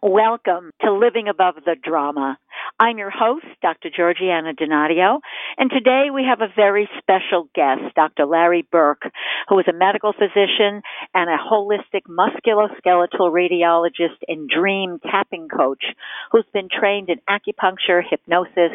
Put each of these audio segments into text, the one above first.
Welcome to Living Above the Drama. I'm your host, Dr. Georgiana Donadio, and today we have a very special guest, Dr. Larry Burke, who is a medical physician and a holistic musculoskeletal radiologist and dream tapping coach who's been trained in acupuncture, hypnosis,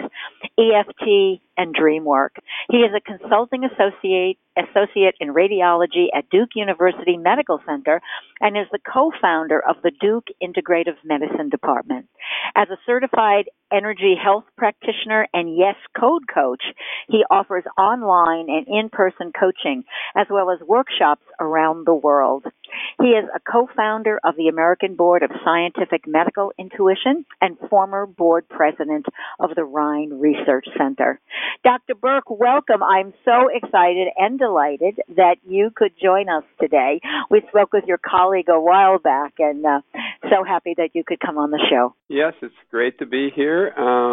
EFT, and dream work. He is a consulting associate in radiology at Duke University Medical Center and is the co-founder of the Duke Integrative Medicine Department. As a certified energy health practitioner and Yes Code coach, he offers online and in-person coaching as well as workshops around the world. He is a co-founder of the American Board of Scientific Medical Intuition and former board president of the Rhine Research Center. Dr. Burke, welcome. I'm so excited and delighted that you could join us today. We spoke with your colleague a while back, and so happy that you could come on the show. Yes, it's great to be here,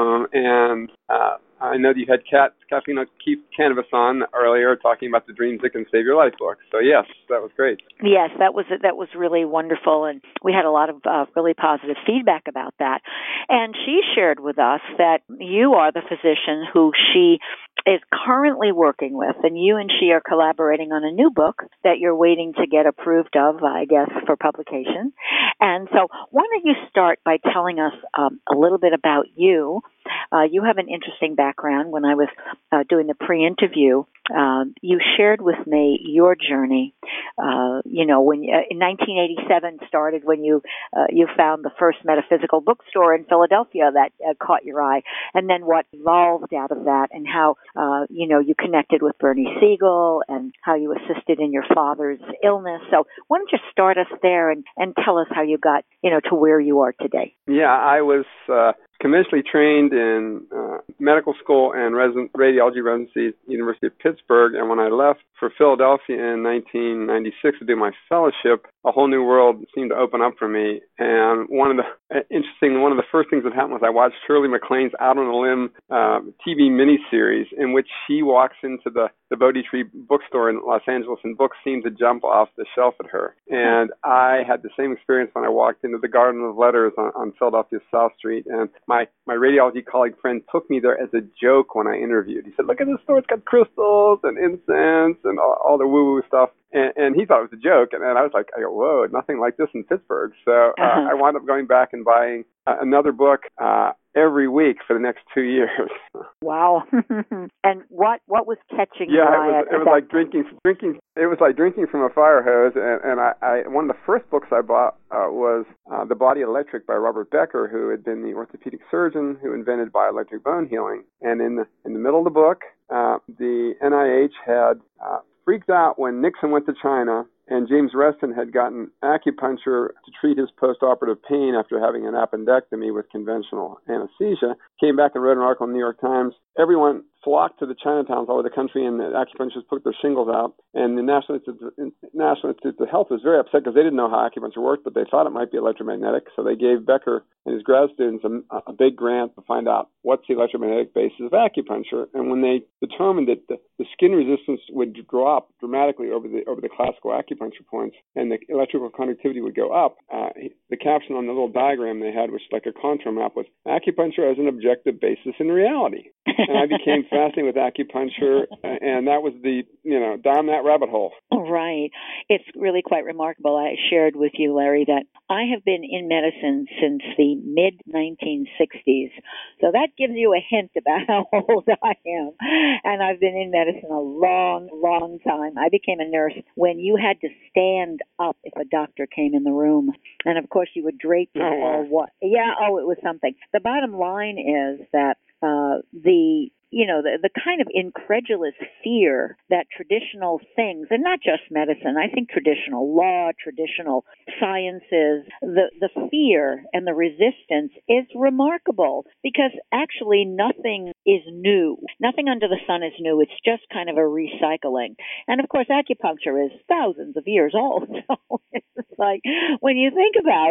and I know that you had Caffeine Keep Cannabis on earlier talking about the Dreams That Can Save Your Life book. So yes, that was great. Yes, that was really wonderful, and we had a lot of really positive feedback about that. And she shared with us that you are the physician who she is currently working with, and you and she are collaborating on a new book that you're waiting to get approved of, I guess, for publication. And so why don't you start by telling us a little bit about you. You have an interesting background. When I was doing the pre-interview, you shared with me your journey. When in 1987 started when you found the first metaphysical bookstore in Philadelphia that caught your eye, and then what evolved out of that, and how you connected with Bernie Siegel, and how you assisted in your father's illness. So why don't you start us there and tell us how you got to where you are today? Yeah, I was conventionally trained in medical school and radiology residency at the University of Pittsburgh, and when I left for Philadelphia in 1996 to do my fellowship, a whole new world seemed to open up for me. And one of the first things that happened was I watched Shirley MacLaine's Out on a Limb TV miniseries, in which she walks into the Bodhi Tree bookstore in Los Angeles, and books seemed to jump off the shelf at her. And I had the same experience when I walked into the Garden of Letters on Philadelphia South Street, and my radiology colleague friend took me there as a joke when I interviewed. He said, "Look at this store, it's got crystals and incense and all the woo-woo stuff." And he thought it was a joke, and I was like, whoa, nothing like this in Pittsburgh. So I wound up going back and buying another book every week for the next 2 years. Wow. And what was catching your eye? It was like drinking. It was like drinking from a fire hose. And I one of the first books I bought was The Body Electric by Robert Becker, who had been the orthopedic surgeon who invented bioelectric bone healing. And in the middle of the book, the NIH had freaked out when Nixon went to China, and James Reston had gotten acupuncture to treat his post-operative pain after having an appendectomy with conventional anesthesia. Came back and wrote an article in the New York Times. Everyone flocked to the Chinatowns all over the country, and the acupuncturists put their shingles out. And the National Institute of Health was very upset because they didn't know how acupuncture worked, but they thought it might be electromagnetic. So they gave Becker and his grad students a big grant to find out what's the electromagnetic basis of acupuncture. And when they determined that the skin resistance would drop dramatically over the classical acupuncture points, and the electrical conductivity would go up, the caption on the little diagram they had, which was like a contour map, was "Acupuncture as an objective basis in reality." And I became fascinated with acupuncture, and that was down that rabbit hole. Right. It's really quite remarkable. I shared with you, Larry, that I have been in medicine since the mid-1960s. So that gives you a hint about how old I am. And I've been in medicine a long, long time. I became a nurse when you had to stand up if a doctor came in the room. And, of course, you would drape yourself. It was something. The bottom line is that the kind of incredulous fear that traditional things, and not just medicine, I think traditional law, traditional sciences, the fear and the resistance is remarkable, because actually nothing is new. Nothing under the sun is new. It's just kind of a recycling. And of course, acupuncture is thousands of years old. So it's like, when you think about it,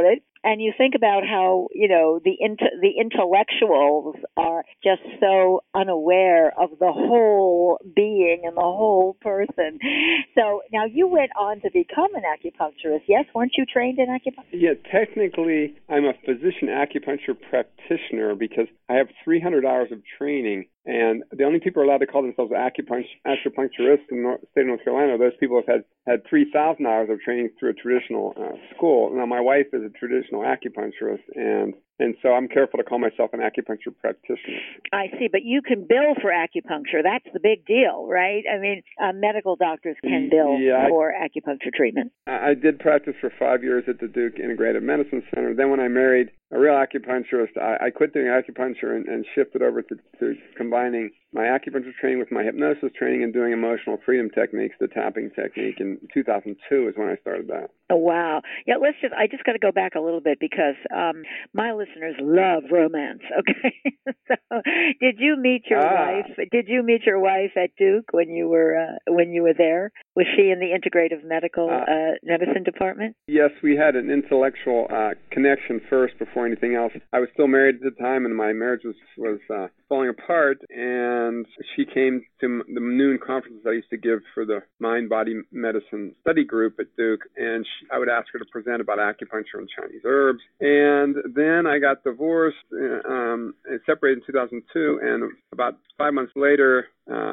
And you think about how, the intellectuals are just so unaware of the whole being and the whole person. So now you went on to become an acupuncturist. Yes, weren't you trained in acupuncture? Yeah, technically I'm a physician acupuncture practitioner because I have 300 hours of training. And the only people who are allowed to call themselves acupuncturists in the state of North Carolina are those people who have had 3,000 hours of training through a traditional school. Now, my wife is a traditional acupuncturist, and so I'm careful to call myself an acupuncture practitioner. I see, but you can bill for acupuncture. That's the big deal, right? I mean, medical doctors can bill for acupuncture treatment. I did practice for 5 years at the Duke Integrative Medicine Center. Then when I married a real acupuncturist, I quit doing acupuncture and shifted over to combining my acupuncture training with my hypnosis training and doing emotional freedom techniques, the tapping technique. In 2002 is when I started that. Oh, wow. Yeah, I just got to go back a little bit because my listeners love romance, okay? So did you meet your wife? Did you meet your wife at Duke when you were there? Was she in the integrative medicine department? Yes, we had an intellectual connection first before anything else. I was still married at the time, and my marriage was falling apart, and she came to the noon conferences I used to give for the mind-body medicine study group at Duke, and I would ask her to present about acupuncture and Chinese herbs. And then I got divorced and separated in 2002, and about 5 months later,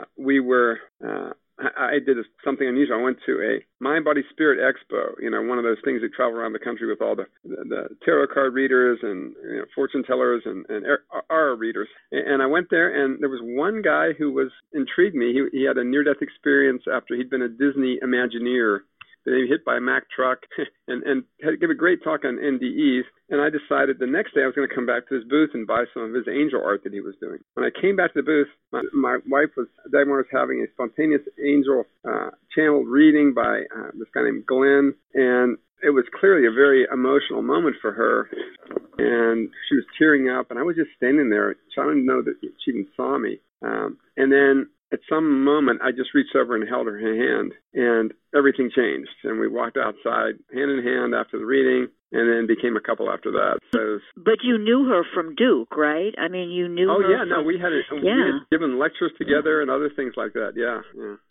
I did something unusual. I went to a Mind, Body, Spirit Expo, one of those things that travel around the country with all the tarot card readers and fortune tellers and aura readers. And I went there, and there was one guy who intrigued me. He had a near-death experience after he'd been a Disney Imagineer. Then he hit by a Mack truck and had to give a great talk on NDEs. And I decided the next day I was going to come back to his booth and buy some of his angel art that he was doing. When I came back to the booth, my wife was diagnosed having a spontaneous angel channeled reading by this guy named Glenn. And it was clearly a very emotional moment for her. And she was tearing up. And I was just standing there. So I didn't know that she even saw me. And then at some moment, I just reached over and held her hand, and everything changed. And we walked outside hand in hand after the reading, and then became a couple after that. So, but you knew her from Duke, right? I mean, you knew her. Oh, yeah. No, we had given lectures together and other things like that. Yeah.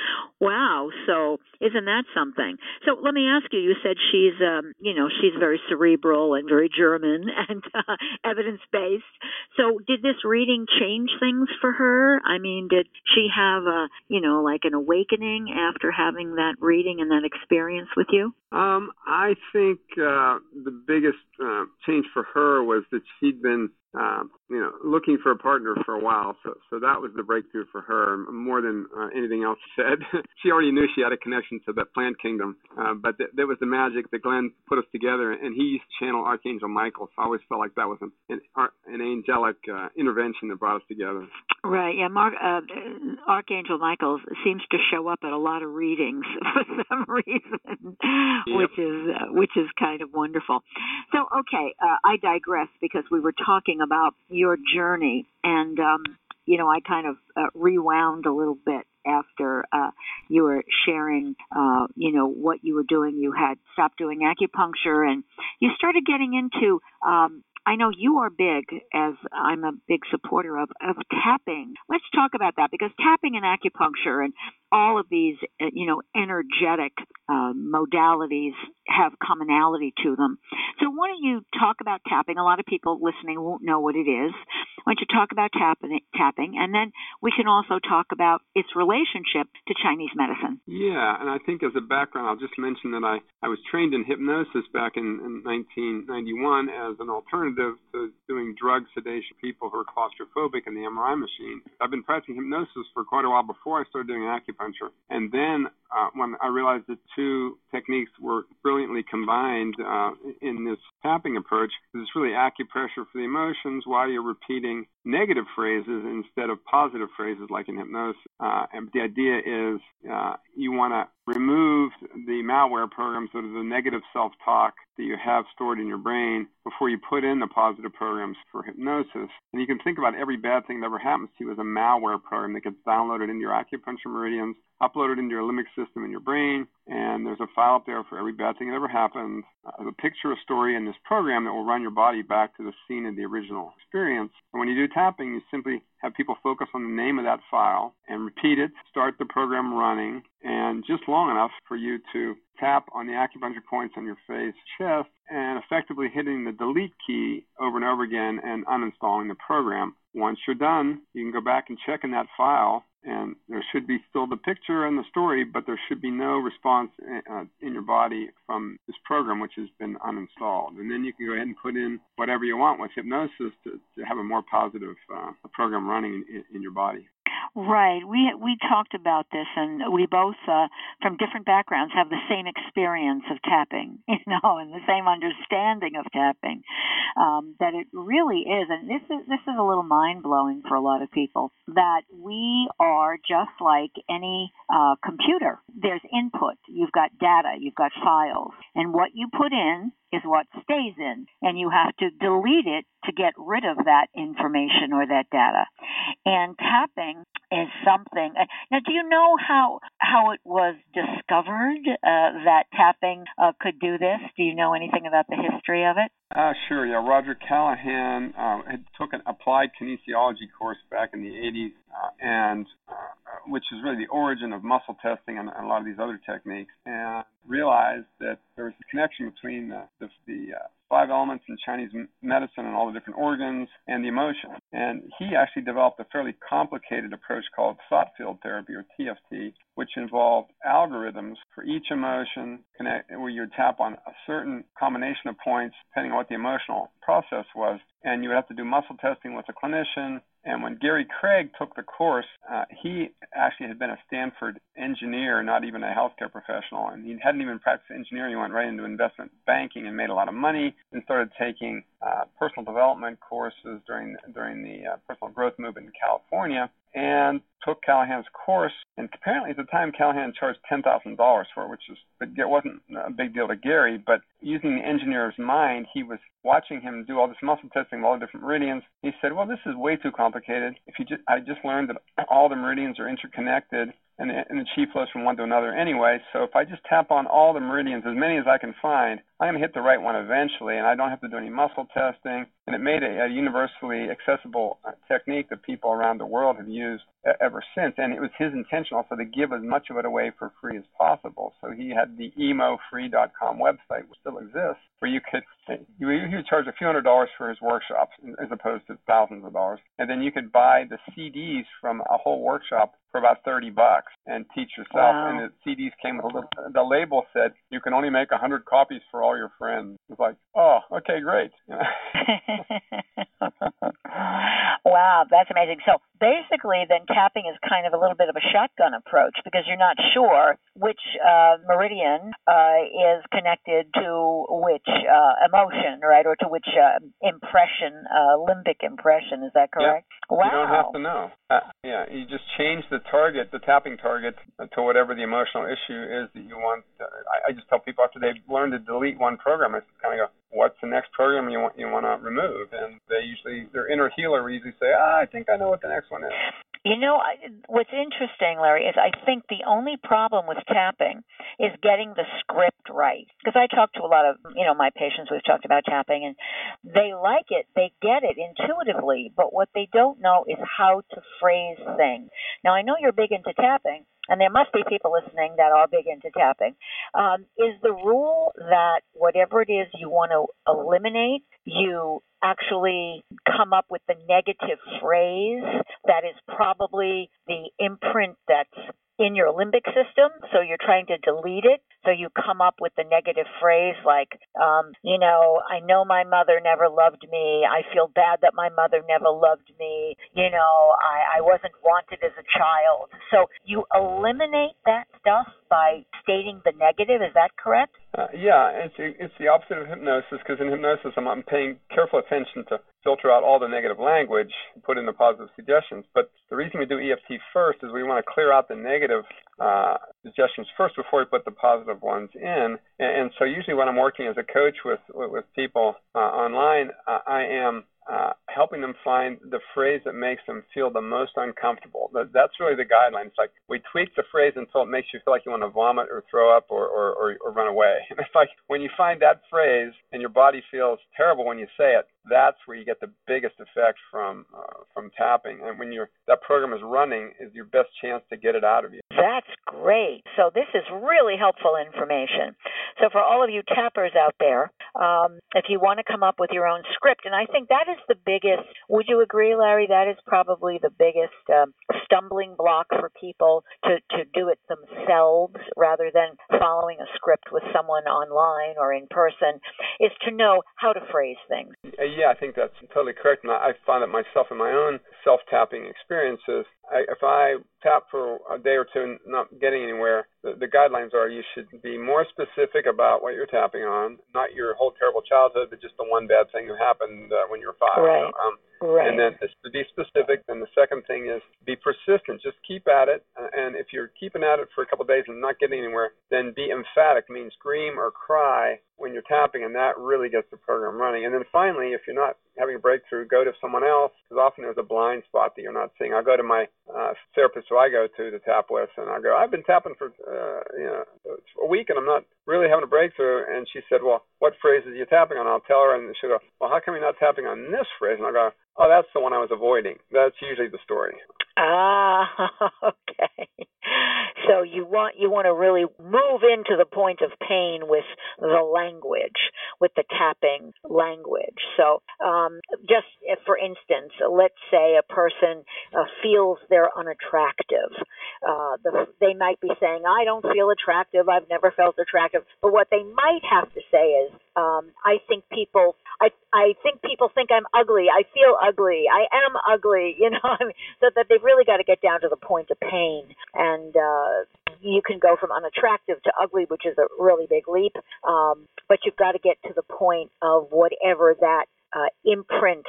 Wow. So isn't that something? So let me ask you, you said she's very cerebral and very German and evidence-based. So did this reading change things for her? I mean, did she have like an awakening after having that reading and that experience with you? I think the biggest change for her was that she'd been looking for a partner for a while. So that was the breakthrough for her more than anything else said. She already knew she had a connection to the plant kingdom, but there was the magic that Glenn put us together, and he used to channel Archangel Michael. So I always felt like that was an angelic intervention that brought us together. Right. Yeah. Archangel Michael seems to show up at a lot of readings for some reason, which is kind of wonderful. So, okay, I digress because we were talking about your journey, and I kind of rewound a little bit after you were sharing, what you were doing. You had stopped doing acupuncture, and you started getting into. I know you are big, as I'm a big supporter of tapping. Let's talk about that, because tapping and acupuncture and all of these, energetic modalities have commonality to them. So why don't you talk about tapping? A lot of people listening won't know what it is. Why don't you talk about tapping, and then we can also talk about its relationship to Chinese medicine. Yeah, and I think as a background, I'll just mention that I was trained in hypnosis back in 1991 as an alternative to doing drug sedation people who are claustrophobic in the MRI machine. I've been practicing hypnosis for quite a while before I started doing acupuncture. And then when I realized the two techniques were brilliantly combined in this tapping approach, it's really acupressure for the emotions while you're repeating negative phrases instead of positive phrases like in hypnosis. And the idea is you want to remove the malware programs, sort of the negative self-talk that you have stored in your brain before you put in the positive programs for hypnosis. And you can think about every bad thing that ever happens to you as a malware program that gets downloaded into your acupuncture meridians, uploaded into your limbic system in your brain, and there's a file up there for every bad thing that ever happened, a picture, a story in this program that will run your body back to the scene of the original experience. And when you do tapping, you simply have people focus on the name of that file and repeat it, start the program running, and just long enough for you to tap on the acupuncture points on your face, chest, and effectively hitting the delete key over and over again and uninstalling the program. Once you're done, you can go back and check in that file, and there should be still the picture and the story, but there should be no response in your body from this program, which has been uninstalled. And then you can go ahead and put in whatever you want with hypnosis to have a more positive program running in your body. Right. We talked about this, and we both, from different backgrounds, have the same experience of tapping, and the same understanding of tapping. That it really is, and this is a little mind blowing for a lot of people. That we are just like any computer. There's input. You've got data. You've got files, and what you put in is what stays in, and you have to delete it to get rid of that information or that data. And tapping is something. Now, do you know how it was discovered that tapping could do this? Do you know anything about the history of it? Sure. Yeah, Roger Callahan had took an applied kinesiology course back in the 80s, and which is really the origin of muscle testing and a lot of these other techniques, and realized that there was a connection between the 5 elements in Chinese medicine and all the different organs and the emotion. And he actually developed a fairly complicated approach called thought field therapy, or TFT, which involved algorithms for each emotion, where you would tap on a certain combination of points depending on what the emotional process was. And you would have to do muscle testing with a clinician. And when Gary Craig took the course, he actually had been a Stanford engineer, not even a healthcare professional. And he hadn't even practiced engineering. He went right into investment banking and made a lot of money, and started taking personal development courses during the personal growth movement in California, and took Callahan's course. And apparently at the time, Callahan charged $10,000 for it, it wasn't a big deal to Gary, but using the engineer's mind, he was watching him do all this muscle testing of all the different meridians. He said, well, this is way too complicated. I just learned that all the meridians are interconnected, and the chi flows from one to another anyway. So if I just tap on all the meridians, as many as I can find, I'm going to hit the right one eventually, and I don't have to do any muscle testing. And it made a universally accessible technique that people around the world have used ever since. And it was his intention also to give as much of it away for free as possible. So he had the emofree.com website, which still exists, where he would charge a few $100s for his workshops as opposed to thousands of dollars. And then you could buy the CDs from a whole workshop for about $30 and teach yourself. Wow. And the CDs came with the label said, you can only make 100 copies for all your friends. It's like, oh, okay, great. Wow, that's amazing. So basically then tapping is kind of a little bit of a shotgun approach, because you're not sure which meridian is connected to which emotion, right, or to which impression, limbic impression. Is that correct? Yeah. Wow. You don't have to know. You just change the target, the tapping target, to whatever the emotional issue is that you want. I just tell people after they've learned to delete one program, I kind of go, what's the next program you want to remove? And their inner healer will usually say, I think I know what the next one is. What's interesting, Larry, is I think the only problem with tapping is getting the script right. Because I talk to a lot of, my patients, we've talked about tapping, and they like it, they get it intuitively, but what they don't know is how to phrase things. Now, I know you're big into tapping, and there must be people listening that are big into tapping. Is the rule that whatever it is you want to eliminate, you actually come up with the negative phrase that is probably the imprint that's in your limbic system, so you're trying to delete it, so you come up with the negative phrase like, I know my mother never loved me, I feel bad that my mother never loved me, I wasn't wanted as a child. So you eliminate that stuff by stating the negative, is that correct? It's the opposite of hypnosis, because in hypnosis I'm paying careful attention to filter out all the negative language, put in the positive suggestions. But the reason we do EFT first is we want to clear out the negative suggestions first before we put the positive ones in. And so usually when I'm working as a coach with people online, I am helping them find the phrase that makes them feel the most uncomfortable. That's really the guideline. It's like we tweak the phrase until it makes you feel like you want to vomit or throw up or run away. And it's like when you find that phrase and your body feels terrible when you say it, that's where you get the biggest effect from tapping. And when that program is running, is your best chance to get it out of you. That's great. So this is really helpful information. So for all of you tappers out there, if you want to come up with your own script, and I think that is the biggest, would you agree, Larry, that is probably the biggest stumbling block for people to do it themselves rather than following a script with someone online or in person, is to know how to phrase things. Yeah, I think that's totally correct. And I find it myself in my own self-tapping experiences. If I tap for a day or two and not getting anywhere, the guidelines are you should be more specific about what you're tapping on, not your whole terrible childhood, but just the one bad thing that happened when you were 5. Right. Right. And then to be specific. Then the second thing is be persistent. Just keep at it. And if you're keeping at it for a couple of days and not getting anywhere, then be emphatic, meaning scream or cry when you're tapping, and that really gets the program running. And then finally, if you're not having a breakthrough, go to someone else, because often there's a blind spot that you're not seeing. I'll go to my therapist who I go to tap with, and I'll go, I've been tapping for a week, and I'm not really having a breakthrough. And she said, well, what phrase are you tapping on? I'll tell her, and she'll go, well, how come you're not tapping on this phrase? And I'll go, oh, that's the one I was avoiding. That's usually the story. Okay. So you want to really move into the point of pain with the language, with the tapping language. So just for instance, let's say a person feels they're unattractive. They might be saying, I don't feel attractive. I've never felt attractive. But what they might have to say is, I think people think I'm ugly. I feel ugly. I am ugly. So that they've really got to get down to the point of pain. And you can go from unattractive to ugly, which is a really big leap. But you've got to get to the point of whatever that imprint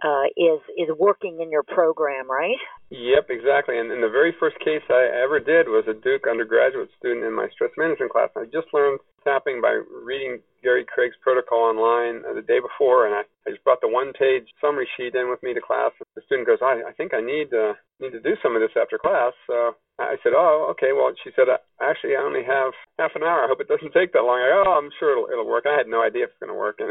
is working in your program, right? Yep, exactly. And the very first case I ever did was a Duke undergraduate student in my stress management class. I just learned tapping by reading Gary Craig's protocol online the day before, and I just brought the one-page summary sheet in with me to class. The student goes, I think I need to do some of this after class. So I said, oh, okay. Well, she said, actually, I only have half an hour. I hope it doesn't take that long. I go, oh, I'm sure it'll work. I had no idea if it's going to work. And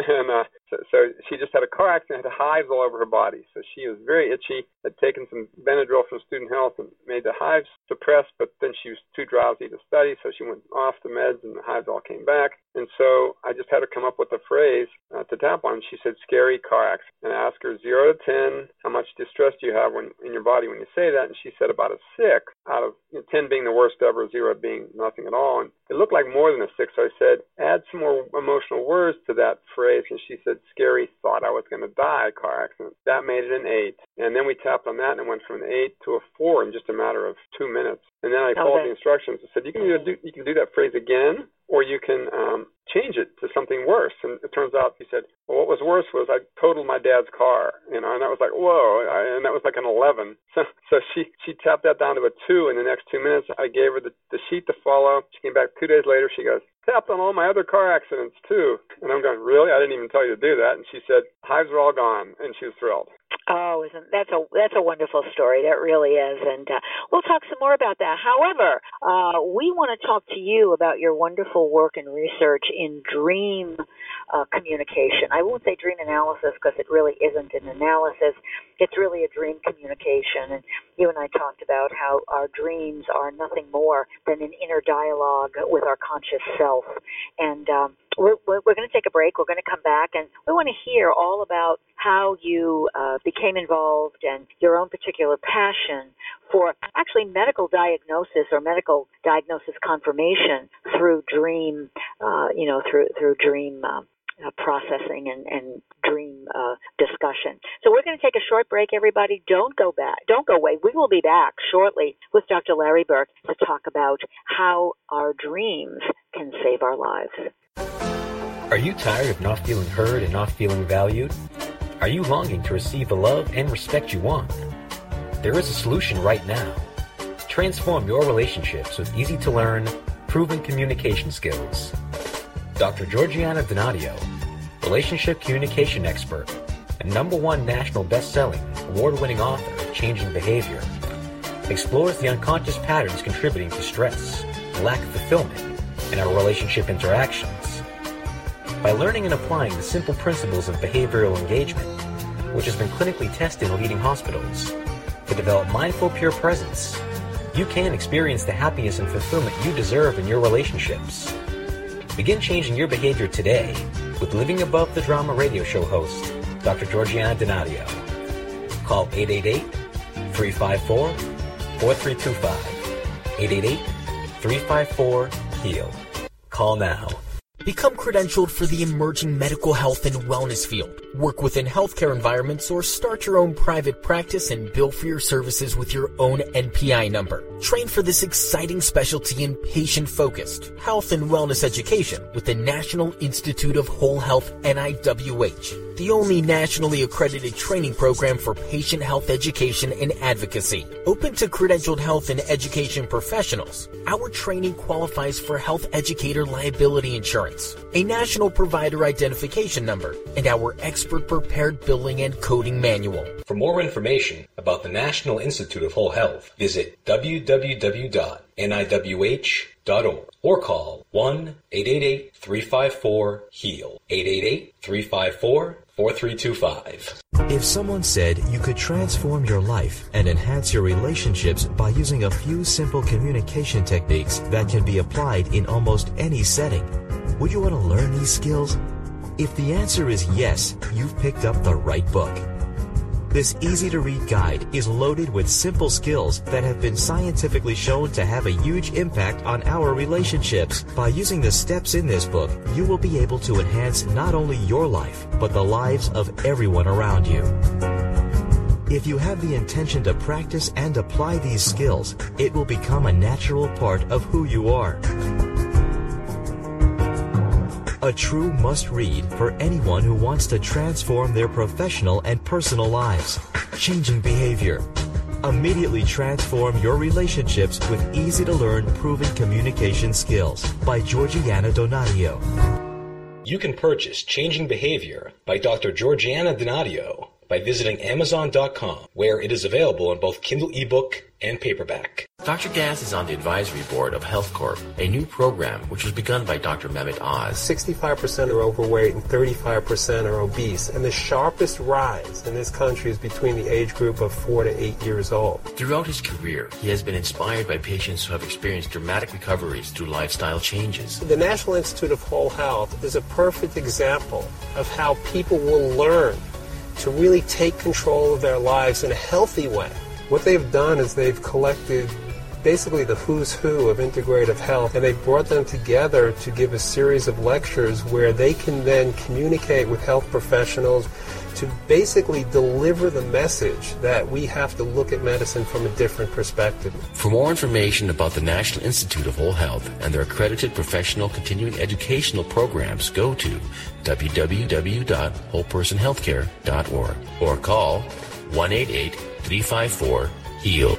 so she just had a car accident, had hives all over her body. So she was very itchy, had taken some Benadryl from Student Health and made the hives suppress, but then she was too drowsy to study, so she went off the meds and the hives all came back. And so I just had her come up with a phrase to tap on. She said, scary car accident. And I asked her 0 to 10, how much distress do you have in your body when you say that? And she said about a 6, out of 10 being the worst ever, 0 being nothing at all. And it looked like more than a 6, so I said, add some more emotional words to that phrase. And she said, scary, thought I was going to die, car accident. That made it an 8. And then we tapped on that, and it went from an 8 to a 4 in just a matter of 2 minutes. And then I followed the instructions and said, you can do that phrase again, or you can change it to something worse. And it turns out, he said, well, what was worse was I totaled my dad's car, and that was like, whoa, and that was like an 11. So she tapped that down to a 2 in the next 2 minutes. I gave her the sheet to follow. She came back 2 days later. She goes, tapped on all my other car accidents too. And I'm going, really? I didn't even tell you to do that. And she said, hives are all gone, and she was thrilled. Oh, that's a wonderful story. That really is, and we'll talk some more about that. However, we want to talk to you about your wonderful work and research in dream communication. I won't say dream analysis because it really isn't an analysis. It's really a dream communication, and you and I talked about how our dreams are nothing more than an inner dialogue with our conscious self. And we're going to take a break. We're going to come back, and we want to hear all about how you became involved and your own particular passion for actually medical diagnosis or medical diagnosis confirmation through dream, through dream processing and dream discussion. So we're going to take a short break, everybody. Don't go away. We will be back shortly with Dr. Larry Burk to talk about how our dreams can save our lives. Are you tired of not feeling heard and not feeling valued? Are you longing to receive the love and respect you want? There is a solution right now. Transform your relationships with easy-to-learn, proven communication skills. Dr. Georgiana Donadio, relationship communication expert, a #1 national best-selling, award-winning author of Changing Behavior, explores the unconscious patterns contributing to stress, lack of fulfillment, and our relationship interactions. By learning and applying the simple principles of behavioral engagement, which has been clinically tested in leading hospitals, to develop mindful, pure presence, you can experience the happiness and fulfillment you deserve in your relationships. Begin changing your behavior today with Living Above the Drama radio show host, Dr. Georgiana Donadio. Call 888-354-4325. 888-354-HEAL. Call now. Become credentialed for the emerging medical health and wellness field. Work within healthcare environments or start your own private practice and bill for your services with your own NPI number. Train for this exciting specialty in patient-focused health and wellness education with the National Institute of Whole Health, NIWH, the only nationally accredited training program for patient health education and advocacy. Open to credentialed health and education professionals. Our training qualifies for Health Educator Liability Insurance, a national provider identification number, and our expert-prepared billing and coding manual. For more information about the National Institute of Whole Health, visit www.niwh.org or call 1-888-354-HEAL, 888-354-4325. If someone said you could transform your life and enhance your relationships by using a few simple communication techniques that can be applied in almost any setting, would you want to learn these skills? If the answer is yes, you've picked up the right book. This easy-to-read guide is loaded with simple skills that have been scientifically shown to have a huge impact on our relationships. By using the steps in this book, you will be able to enhance not only your life, but the lives of everyone around you. If you have the intention to practice and apply these skills, it will become a natural part of who you are. A true must-read for anyone who wants to transform their professional and personal lives. Changing Behavior. Immediately transform your relationships with easy-to-learn, proven communication skills by Georgiana Donadio. You can purchase Changing Behavior by Dr. Georgiana Donadio by visiting Amazon.com, where it is available in both Kindle ebook and paperback. Dr. Gas is on the advisory board of Health Corp, a new program which was begun by Dr. Mehmet Oz. 65% are overweight and 35% are obese, and the sharpest rise in this country is between the age group of 4 to 8 years old. Throughout his career, he has been inspired by patients who have experienced dramatic recoveries through lifestyle changes. The National Institute of Whole Health is a perfect example of how people will learn to really take control of their lives in a healthy way. What they've done is they've collected basically the who's who of integrative health, and they brought them together to give a series of lectures where they can then communicate with health professionals to basically deliver the message that we have to look at medicine from a different perspective. For more information about the National Institute of Whole Health and their accredited professional continuing educational programs, go to www.wholepersonhealthcare.org or call 1-888-354-HEAL.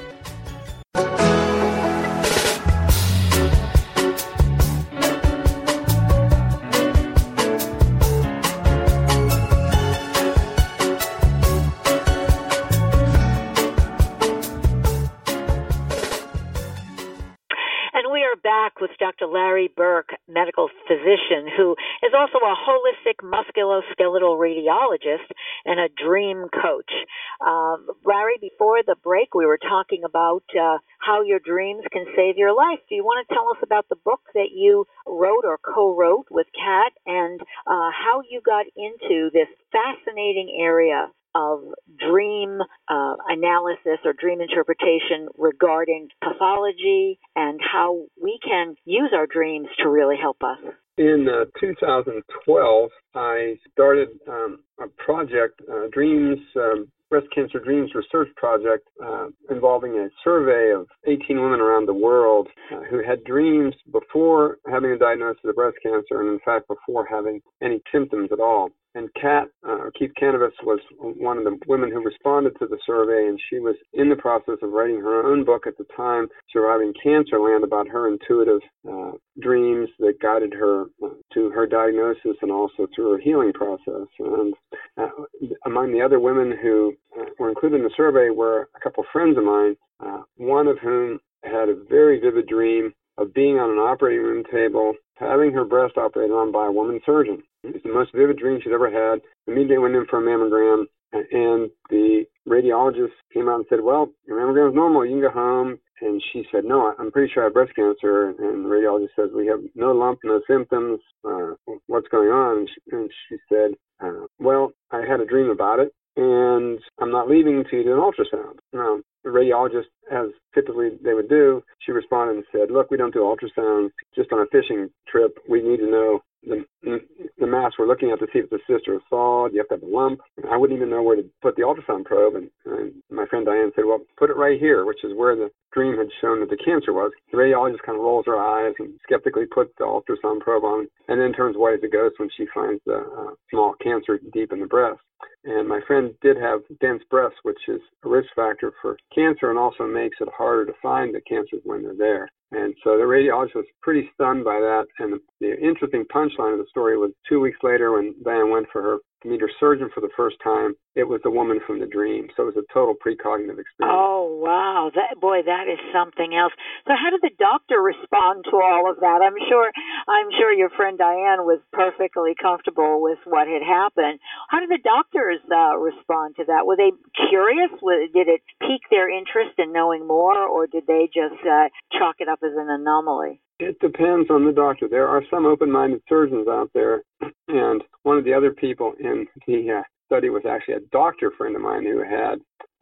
With Dr. Larry Burke, medical physician, who is also a holistic musculoskeletal radiologist and a dream coach. Larry, before the break, we were talking about how your dreams can save your life. Do you want to tell us about the book that you wrote or co-wrote with Kat and how you got into this fascinating area of dream analysis or dream interpretation regarding pathology and how we can use our dreams to really help us? In 2012, I started a project, Breast Cancer Dreams Research Project, involving a survey of 18 women around the world who had dreams before having a diagnosis of breast cancer and, in fact, before having any symptoms at all. And Keith Cannabis was one of the women who responded to the survey, and she was in the process of writing her own book at the time, Surviving Cancerland, about her intuitive dreams that guided her to her diagnosis and also through her healing process. And among the other women who were included in the survey were a couple of friends of mine, one of whom had a very vivid dream of being on an operating room table, having her breast operated on by a woman surgeon. It's the most vivid dream she'd ever had. Immediately went in for a mammogram, and the radiologist came out and said, well, your mammogram is normal, you can go home. And she said, no, I'm pretty sure I have breast cancer. And the radiologist says, we have no lump, no symptoms. What's going on? And she said, well, I had a dream about it, and I'm not leaving to do an ultrasound. Now, the radiologist, as typically they would do, she responded and said, look, we don't do ultrasounds. Just on a fishing trip, we need to know the mass we're looking at to see if the cyst or a solid. You have to have a lump. I wouldn't even know where to put the ultrasound probe. And my friend Diane said, well, put it right here, which is where the dream had shown that the cancer was. The radiologist kind of rolls her eyes and skeptically puts the ultrasound probe on, and then turns white as a ghost when she finds the small cancer deep in the breast. And my friend did have dense breasts, which is a risk factor for cancer and also makes it harder to find the cancers when they're there. And so the radiologist was pretty stunned by that. And the interesting punchline of the story was 2 weeks later when Diane went for her to meet her surgeon for the first time, it was the woman from the dream. So it was a total precognitive experience. Oh, wow. That is something else. So how did the doctor respond to all of that? I'm sure your friend Diane was perfectly comfortable with what had happened. How did the doctors respond to that? Were they curious? Did it pique their interest in knowing more, or did they just chalk it up as an anomaly? It depends on the doctor. There are some open-minded surgeons out there, and one of the other people in the study was actually a doctor friend of mine who had,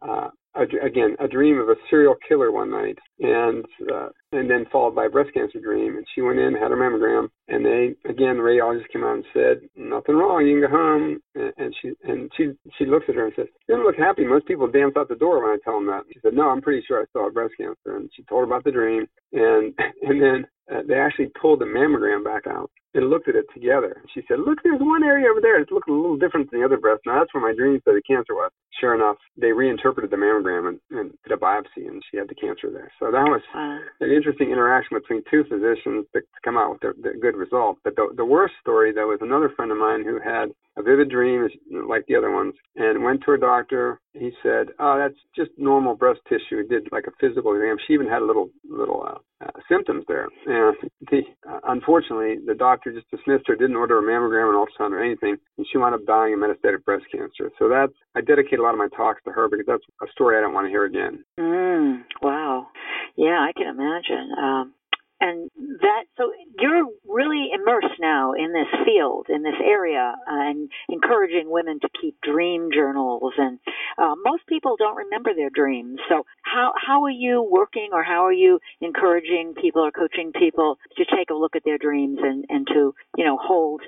a dream of a serial killer one night, and then followed by a breast cancer dream. And she went in, had her mammogram, and the radiologist came out and said, nothing wrong, you can go home. And she looks at her and says, you don't look happy. Most people dance out the door when I tell them that. She said, no, I'm pretty sure I saw breast cancer. And she told her about the dream, and then they actually pulled the mammogram back out and looked at it together. She said, look, there's one area over there. It's looking a little different than the other breast. Now, that's where my dream said the cancer was. Sure enough, they reinterpreted the mammogram and did a biopsy, and she had the cancer there. So that was an interesting interaction between two physicians to come out with the good result. But the worst story, though, was another friend of mine who had a vivid dream like the other ones and went to her doctor. He said, oh, that's just normal breast tissue. He did like a physical exam. She even had little symptoms there. And unfortunately, the doctor just dismissed her, didn't order a mammogram, an ultrasound, or anything, and she wound up dying of metastatic breast cancer. So I dedicate a lot of my talks to her because that's a story I don't want to hear again. Wow. Yeah, I can imagine. And so you're really immersed now in this field, in this area, and encouraging women to keep dream journals. And most people don't remember their dreams. So how are you working, or how are you encouraging people or coaching people to take a look at their dreams and to, hold,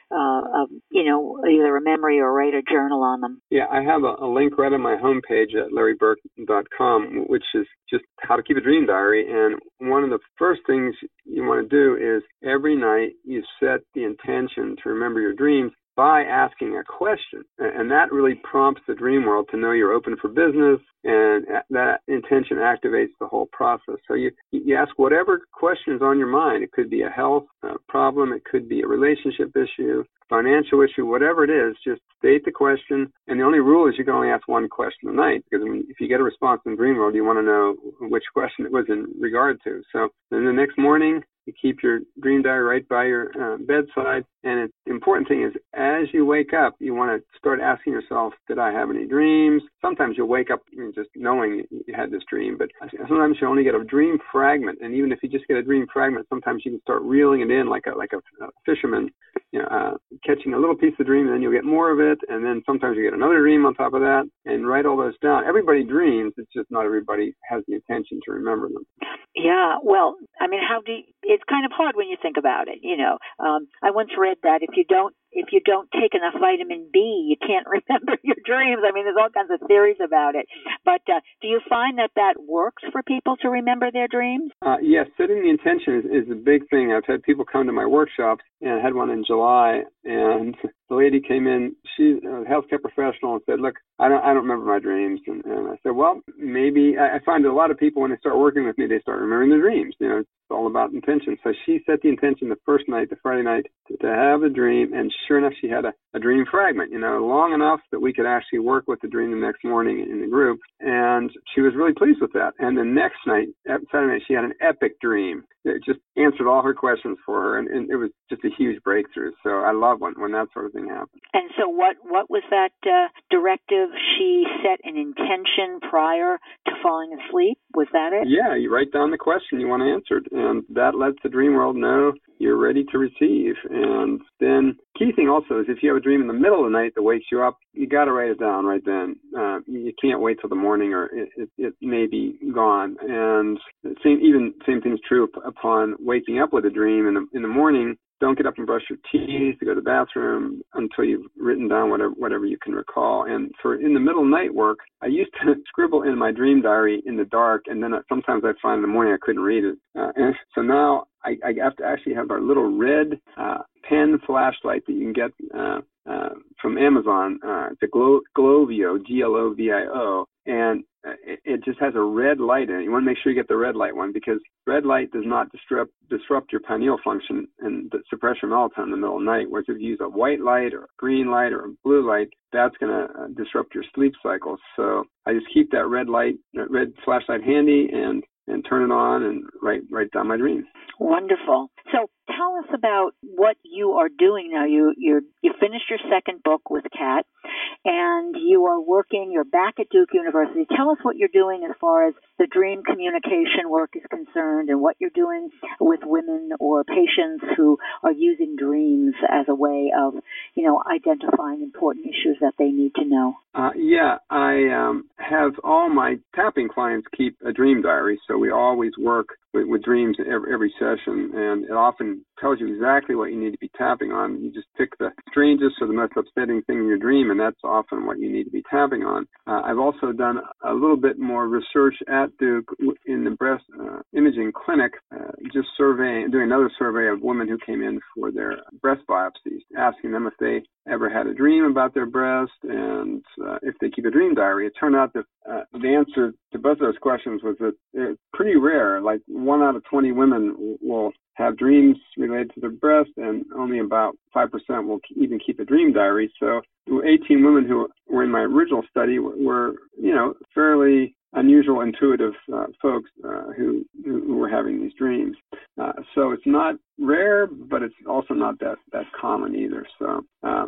either a memory or write a journal on them? Yeah, I have a link right on my homepage at larryburke.com, which is just how to keep a dream diary. And one of the first things you want to do is every night you set the intention to remember your dreams by asking a question. And that really prompts the dream world to know you're open for business, and that intention activates the whole process. So you ask whatever question is on your mind. It could be a health problem, it could be a relationship issue, financial issue, whatever it is, just state the question. And the only rule is you can only ask one question a night, because if you get a response in dream world, you want to know which question it was in regard to. So then the next morning, you keep your dream diary right by your bedside. And the important thing is, as you wake up, you want to start asking yourself, did I have any dreams? Sometimes you'll wake up just knowing you had this dream, but sometimes you only get a dream fragment. And even if you just get a dream fragment, sometimes you can start reeling it in like a fisherman, catching a little piece of the dream, and then you'll get more of it. And then sometimes you get another dream on top of that, and write all those down. Everybody dreams. It's just not everybody has the intention to remember them. Yeah, well, I mean, it's kind of hard when you think about it. I once read that if you don't take enough vitamin B, you can't remember your dreams. I mean, there's all kinds of theories about it. But do you find that works for people to remember their dreams? Yes, setting the intention is a big thing. I've had people come to my workshops, and I had one in July, and the lady came in. She's a healthcare professional, and said, look, I don't remember my dreams. And I said, well, maybe I find that a lot of people, when they start working with me, they start remembering their dreams. It's all about intention. So she set the intention the first night, the Friday night, to have a dream, and sure enough, she had a dream fragment, long enough that we could actually work with the dream the next morning in the group. And she was really pleased with that. And the next night, Saturday night, she had an epic dream. It just answered all her questions for her, and it was just a huge breakthrough. So I love when that sort of thing happens. And so what was that directive? She set an intention prior to falling asleep? Was that it? Yeah, you write down the question you want answered, and that lets the dream world know you're ready to receive. And then key thing also is if you have a dream in the middle of the night that wakes you up, you got to write it down right then. You can't wait till the morning, or it may be gone. And same thing's true upon waking up with a dream in the morning. Don't get up and brush your teeth to go to the bathroom until you've written down whatever you can recall. And for in the middle night work, I used to scribble in my dream diary in the dark, and then sometimes I'd find in the morning I couldn't read it. And so now I have to actually have our little red pen flashlight that you can get from Amazon. It's a Glovio, Glovio, and it just has a red light in it. You want to make sure you get the red light one, because red light does not disrupt your pineal function and suppress your melatonin in the middle of the night. Whereas if you use a white light or a green light or a blue light, that's going to disrupt your sleep cycle. So I just keep that red flashlight handy and turn it on and write down my dreams. Wonderful. So tell us about what you are doing now. You finished your second book with Kat, and you're back at Duke University. Tell us what you're doing as far as the dream communication work is concerned, and what you're doing with women or patients who are using dreams as a way of, identifying important issues that they need to know. I have all my tapping clients keep a dream diary, so we always work with dreams every session, and it often tells you exactly what you need to be tapping on. You just pick the strangest or the most upsetting thing in your dream, and that's often what you need to be tapping on. I've also done a little bit more research at Duke in the breast imaging clinic, doing another survey of women who came in for their breast biopsies, asking them if they ever had a dream about their breast and if they keep a dream diary. It turned out that the answer to both of those questions was that it's pretty rare. Like 1 out of 20 women will have dreams related to their breast, and only about 5% will even keep a dream diary. So 18 women who were in my original study were fairly unusual, intuitive folks who were having these dreams. So it's not rare, but it's also not that common either. So,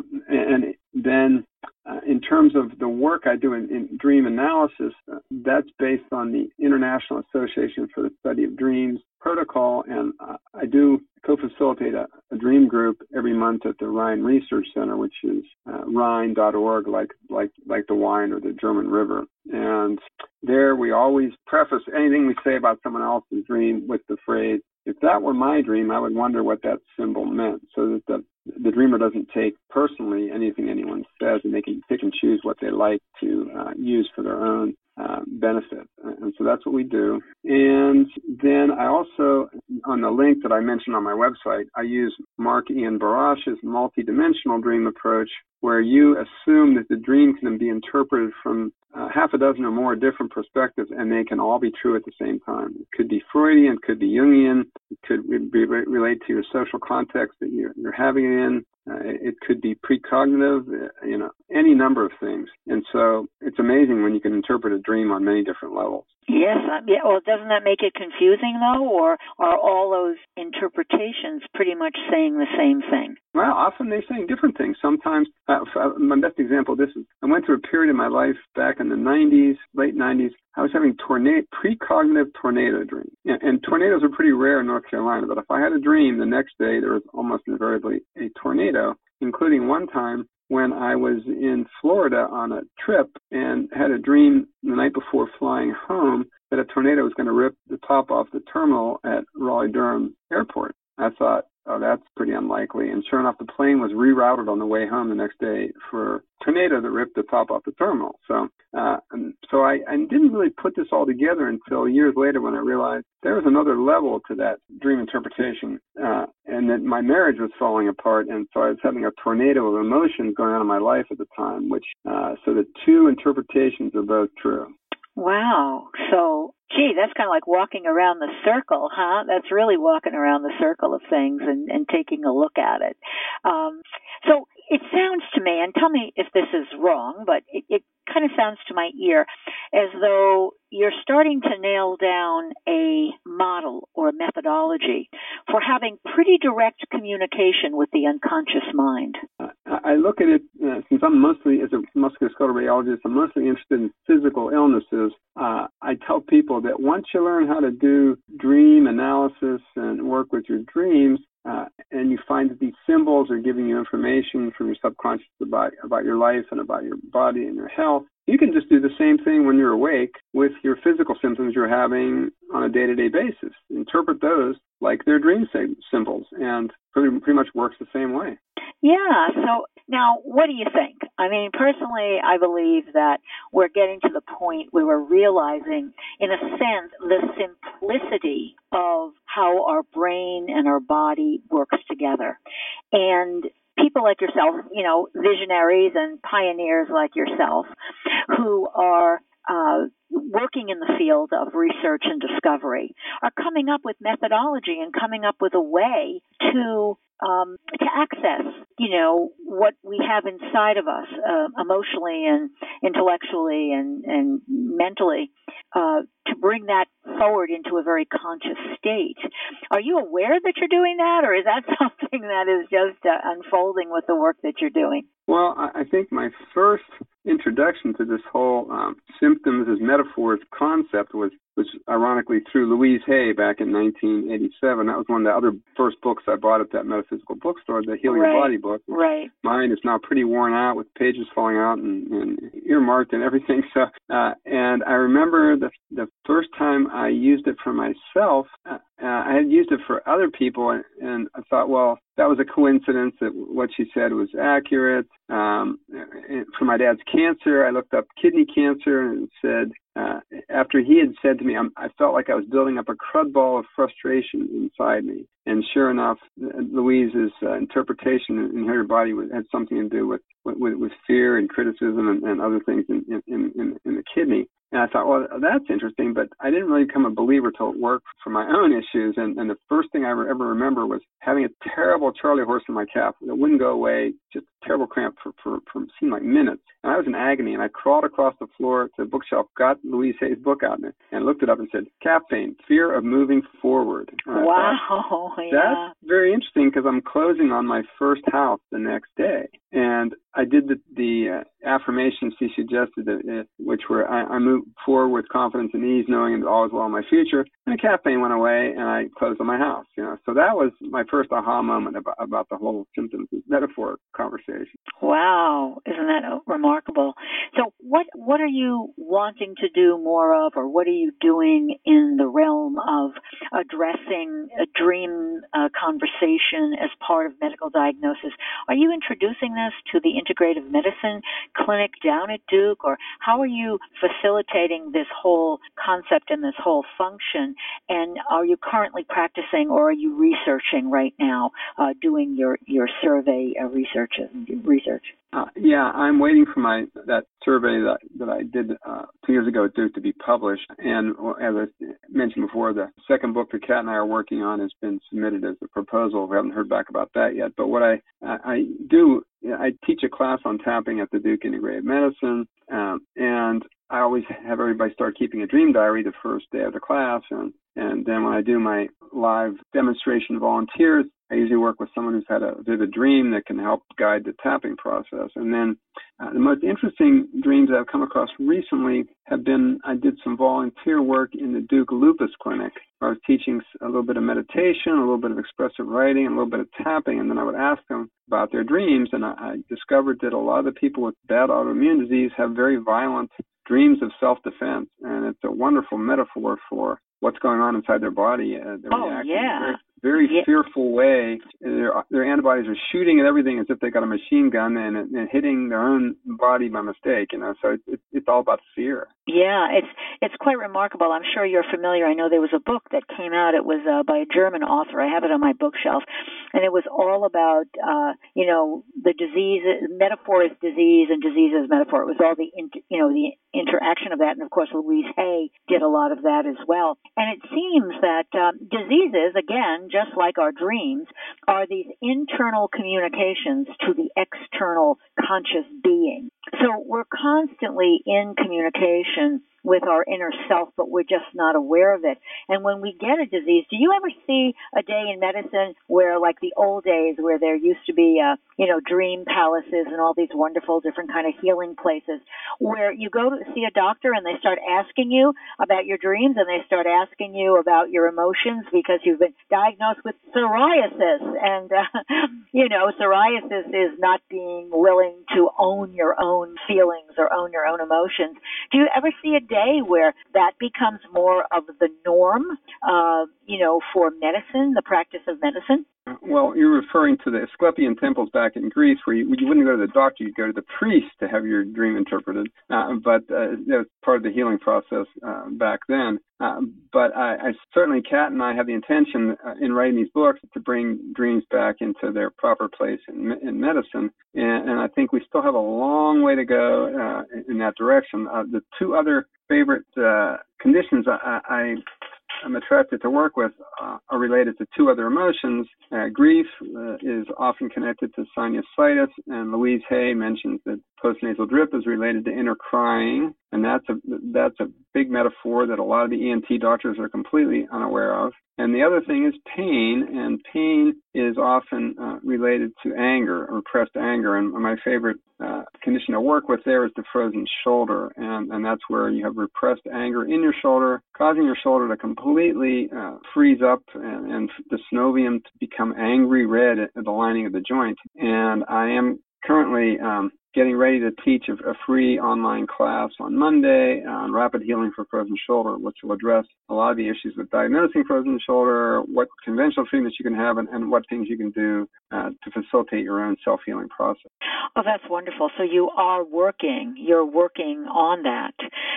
and then in terms of the work I do in dream analysis, that's based on the International Association for the Study of Dreams protocol, and I do co-facilitate a dream group every month at the Rhine Research Center, which is Rhine.org, like the wine or the German river. And there we always preface anything we say about someone else's dream with the phrase, if that were my dream, I would wonder what that symbol meant, so that the dreamer doesn't take personally anything anyone says, and they can pick and choose what they like to use for their own benefit. And so that's what we do. And then I also, on the link that I mentioned on my website, I use Mark Ian Barash's multidimensional dream approach, where you assume that the dream can be interpreted from half a dozen or more different perspectives, and they can all be true at the same time. It could be Freudian, it could be Jungian, it could be related to your social context that you're having it in. It could be precognitive, any number of things. And so it's amazing when you can interpret a dream on many different levels. Yes. Well, doesn't that make it confusing, though? Or are all those interpretations pretty much saying the same thing? Well, often they're saying different things. Sometimes, my best example of this is I went through a period in my life back in the 90s, late 90s. I was having precognitive tornado dreams. And tornadoes are pretty rare in North Carolina, but if I had a dream, the next day there was almost invariably a tornado, including one time when I was in Florida on a trip and had a dream the night before flying home that a tornado was going to rip the top off the terminal at Raleigh-Durham Airport. I thought, oh, that's pretty unlikely. And sure enough, the plane was rerouted on the way home the next day for a tornado that ripped the top off the terminal. So I didn't really put this all together until years later when I realized there was another level to that dream interpretation, and that my marriage was falling apart. And so I was having a tornado of emotions going on in my life at the time, so the two interpretations are both true. Wow. So Gee, that's kind of like walking around the circle, huh? That's really walking around the circle of things and taking a look at it. So it sounds to me, and tell me if this is wrong, but it kind of sounds to my ear as though you're starting to nail down a model or methodology for having pretty direct communication with the unconscious mind. I look at it, since I'm mostly, as a musculoskeletal radiologist, I'm mostly interested in physical illnesses. I tell people that once you learn how to do dream analysis and work with your dreams, and you find that these symbols are giving you information from your subconscious about your life and about your body and your health, you can just do the same thing when you're awake with your physical symptoms you're having on a day-to-day basis. Interpret those like they're dream symbols, and pretty much works the same way. Yeah. So now, what do you think? I mean, personally, I believe that we're getting to the point where we're realizing, in a sense, the simplicity of how our brain and our body works together. And people like yourself, visionaries and pioneers like yourself, who are working in the field of research and discovery, are coming up with methodology and coming up with a way to access, what we have inside of us, emotionally and intellectually and mentally, to bring that forward into a very conscious state. Are you aware that you're doing that, or is that something that is just unfolding with the work that you're doing? Well, I think my first introduction to this whole symptoms as metaphors concept was ironically through Louise Hay back in 1987. That was one of the other first books I bought at that metaphysical bookstore, the Heal Your Body book. Right. Mine is now pretty worn out with pages falling out and earmarked and everything. So, and I remember the first time I used it for myself, I had used it for other people, and I thought, well, that was a coincidence that what she said was accurate. For my dad's cancer, I looked up kidney cancer and said, after he had said to me, I felt like I was building up a crud ball of frustration inside me. And sure enough, Louise's interpretation in her body had something to do with fear and criticism and other things in the kidney. And I thought, well, that's interesting, but I didn't really become a believer till it worked for my own issues. And the first thing I ever remember was having a terrible Charlie horse in my calf that wouldn't go away, just a terrible cramp for seemed like minutes. And I was in agony, and I crawled across the floor to the bookshelf, got Louise Hay's book out and looked it up and said, calf pain, fear of moving forward. Wow. That's very interesting because I'm closing on my first house the next day. And I did the affirmations she suggested, which were I move forward with confidence and ease, knowing that all is well in my future. And the calf pain went away, and I closed on my house. So that was my first aha moment about the whole symptoms metaphor conversation. Wow, isn't that remarkable? So what are you wanting to do more of, or what are you doing in the realm of addressing a dream conversation as part of medical diagnosis? Are you introducing this to the integrative medicine clinic down at Duke, or how are you facilitating this whole concept and this whole function? And are you currently practicing, or are you researching right now, doing your survey research? Yeah, I'm waiting for that survey that I did 2 years ago at Duke to be published. And as I mentioned before, the second book that Kat and I are working on has been submitted as a proposal. We haven't heard back about that yet. But what I do, I teach a class on tapping at the Duke Integrated Medicine, and I always have everybody start keeping a dream diary the first day of the class. And then when I do my live demonstration volunteers, I usually work with someone who's had a vivid dream that can help guide the tapping process. And then the most interesting dreams I've come across recently have been, I did some volunteer work in the Duke Lupus Clinic, where I was teaching a little bit of meditation, a little bit of expressive writing, and a little bit of tapping. And then I would ask them about their dreams. And I discovered that a lot of the people with bad autoimmune disease have very violent dreams of self-defense. And it's a wonderful metaphor for what's going on inside their body. They're reacting in a very fearful way. Their antibodies are shooting at everything as if they got a machine gun and hitting their own body by mistake. So it's all about fear. Yeah, it's quite remarkable. I'm sure you're familiar. I know there was a book that came out. It was by a German author. I have it on my bookshelf, and it was all about the disease. Metaphor is disease, and disease is metaphor. It was all the interaction of that. And of course, Louise Hay did a lot of that as well. And it seems that diseases, again, just like our dreams, are these internal communications to the external conscious being. So we're constantly in communication with our inner self, but we're just not aware of it. And when we get a disease, do you ever see a day in medicine where, like the old days, where there used to be, dream palaces and all these wonderful different kind of healing places, where you go to see a doctor and they start asking you about your dreams and they start asking you about your emotions because you've been diagnosed with psoriasis. And, psoriasis is not being willing to own your own feelings or own your own emotions. Do you ever see a day where that becomes more of the norm, for medicine, the practice of medicine? Well, you're referring to the Asclepian temples back in Greece where you wouldn't go to the doctor, you'd go to the priest to have your dream interpreted. But that was part of the healing process back then. But I certainly, Kat and I have the intention in writing these books to bring dreams back into their proper place in medicine. And I think we still have a long way to go in that direction. The two other favorite conditions I'm attracted to work with are related to two other emotions. Grief is often connected to sinusitis, and Louise Hay mentions that postnasal drip is related to inner crying, and that's a big metaphor that a lot of the ENT doctors are completely unaware of. And the other thing is pain, and pain is often related to anger, repressed anger. And my favorite condition to work with there is the frozen shoulder, and that's where you have repressed anger in your shoulder, causing your shoulder to completely freeze up and the synovium to become angry red at the lining of the joint. And I am currently getting ready to teach a free online class on Monday on rapid healing for frozen shoulder, which will address a lot of the issues with diagnosing frozen shoulder, what conventional treatments you can have, and what things you can do to facilitate your own self-healing process. Oh, that's wonderful. So you're working on that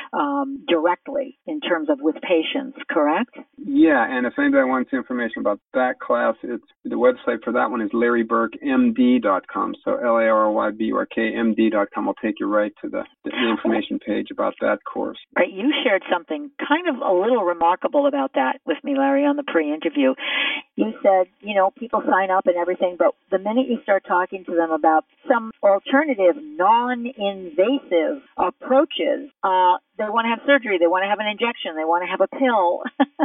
directly in terms of with patients, correct? Yeah, and if anybody wants information about that class, the website for that one is LarryBurkeMD.com. So LarryBurkeMD.com will take you right to the information page about that course. Right. You shared something kind of a little remarkable about that with me, Larry, on the pre-interview. You said, people sign up and everything, but the minute you start talking to them about some alternative, non-invasive approaches, they want to have surgery, they want to have an injection, they want to have a pill.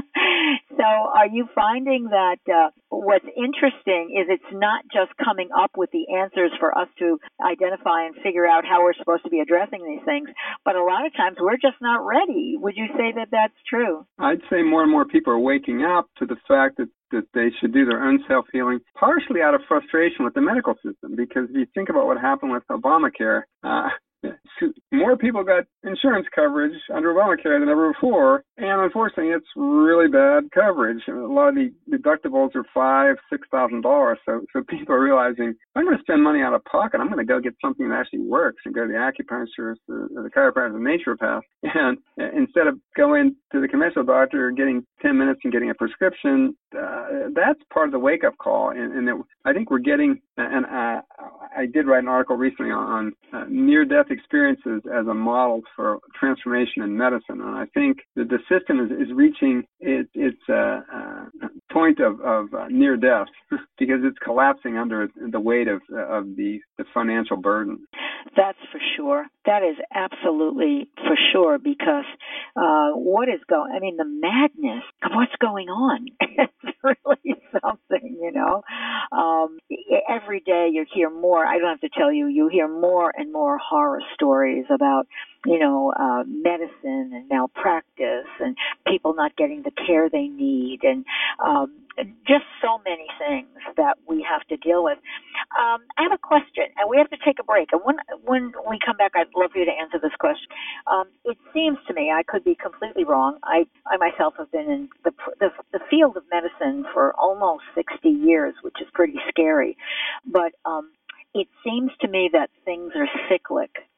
So are you finding that what's interesting is it's not just coming up with the answers for us to identify and figure out how we're supposed to be addressing these things, but a lot of times we're just not ready. Would you say that that's true? I'd say more and more people are waking up to the fact that they should do their own self-healing, partially out of frustration with the medical system, because if you think about what happened with Obamacare, more people got insurance coverage under Obamacare than ever before, and unfortunately, it's really bad coverage. A lot of the deductibles are $5,000-$6,000, so people are realizing, I'm going to spend money out of pocket. I'm going to go get something that actually works and go to the acupuncturist, or the chiropractor, the naturopath, and instead of going to the conventional doctor, getting 10 minutes and getting a prescription, that's part of the wake-up call. And I think we're getting, and I did write an article recently on near-death experiences as a model for transformation in medicine. And I think that the system is reaching its point of near death because it's collapsing under the weight of the financial burden. That's for sure. That is absolutely for sure, because the madness of what's going on is really something, Every day you hear more, I don't have to tell you, you hear more and more horror stories about, medicine and malpractice and people not getting the care they need, and just so many things that we have to deal with. I have a question, and we have to take a break. And when we come back, I'd love for you to answer this question. It seems to me, I could be completely wrong. I myself have been in the field of medicine for almost 60 years, which is pretty scary. But it seems to me that things are cyclic, and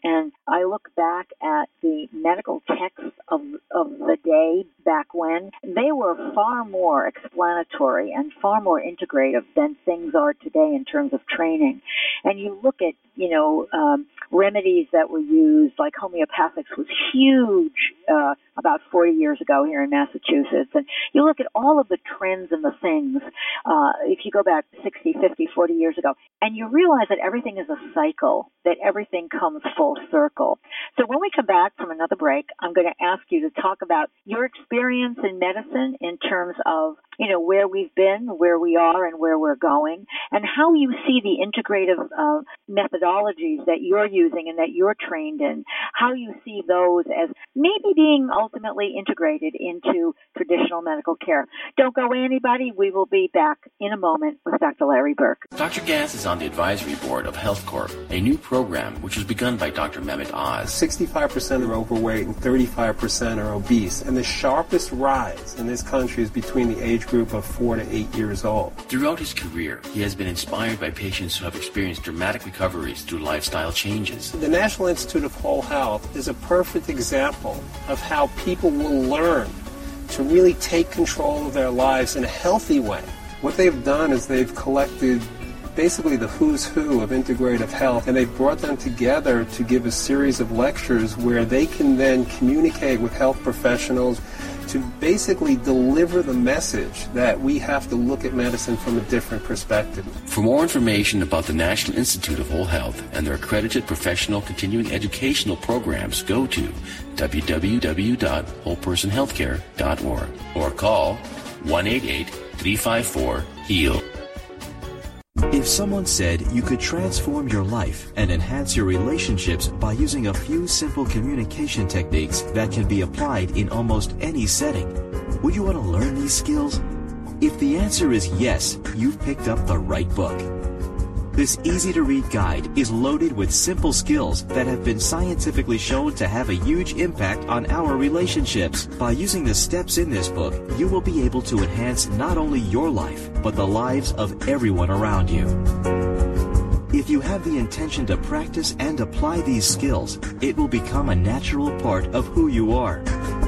I look back at the medical texts of the day back when, they were far more explanatory and far more integrative than things are today in terms of training. And you look at, remedies that were used, like homeopathics was huge about 40 years ago here in Massachusetts. And you look at all of the trends and the things, if you go back 60, 50, 40 years ago, and you realize that everything is a cycle, that everything comes full circle. So when we come back from another break, I'm going to ask you to talk about your experience in medicine in terms of, where we've been, where we are, and where we're going, and how you see the integrative methodologies that you're using and that you're trained in, how you see those as maybe being ultimately integrated into traditional medical care. Don't go away, anybody. We will be back in a moment with Dr. Larry Burke. Dr. Gas is on the advisory board of Health Corp, a new program which was begun by Dr. Mehmet Oz. 65% are overweight and 35% are obese, and the sharpest rise in this country is between the age group of 4 to 8 years old. Throughout his career, he has been inspired by patients who have experienced dramatic recoveries through lifestyle changes. The National Institute of Whole Health is a perfect example of how people will learn to really take control of their lives in a healthy way. What they've done is they've collected basically the who's who of integrative health, and they've brought them together to give a series of lectures where they can then communicate with health professionals to basically deliver the message that we have to look at medicine from a different perspective. For more information about the National Institute of Whole Health and their accredited professional continuing educational programs, go to www.wholepersonhealthcare.org or call 1-888-354-HEAL. If someone said you could transform your life and enhance your relationships by using a few simple communication techniques that can be applied in almost any setting, would you want to learn these skills? If the answer is yes, you've picked up the right book. This easy-to-read guide is loaded with simple skills that have been scientifically shown to have a huge impact on our relationships. By using the steps in this book, you will be able to enhance not only your life, but the lives of everyone around you. If you have the intention to practice and apply these skills, it will become a natural part of who you are.